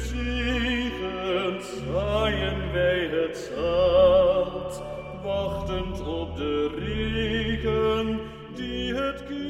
gezegend zaaien wij het zaad, wachtend op de regen die het kind